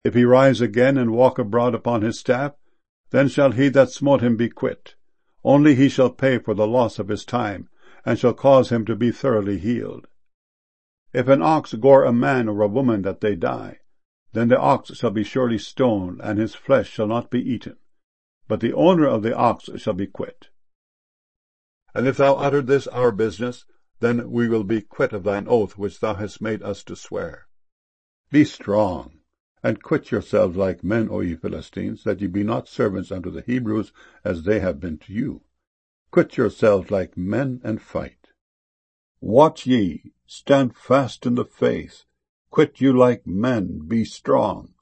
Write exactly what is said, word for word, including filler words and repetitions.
If he rise again and walk abroad upon his staff, then shall he that smote him be quit. Only he shall pay for the loss of his time, and shall cause him to be thoroughly healed. If an ox gore a man or a woman that they die, then the ox shall be surely stoned, and his flesh shall not be eaten, but the owner of the ox shall be quit. And if thou utter this our business, then we will be quit of thine oath which thou hast made us to swear. Be strong, and quit yourselves like men, O ye Philistines, that ye be not servants unto the Hebrews, as they have been to you. Quit yourselves like men, and fight. Watch ye, stand fast in the faith, quit you like men, be strong.